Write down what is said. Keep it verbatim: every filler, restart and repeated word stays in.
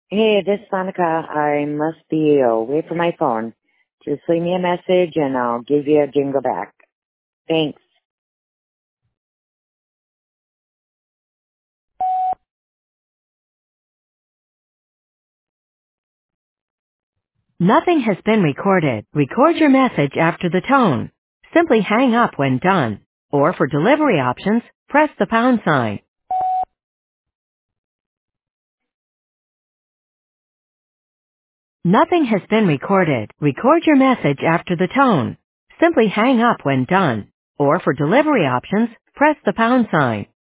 Hey, this is Monica. I must be away from my phone. Just leave me a message and I'll give you a jingle back. Thanks. Nothing has been recorded. Record your message after the tone. Simply hang up when done. Or for delivery options, press the pound sign. Nothing has been recorded. Record your message after the tone. Simply hang up when done. Or for delivery options, press the pound sign.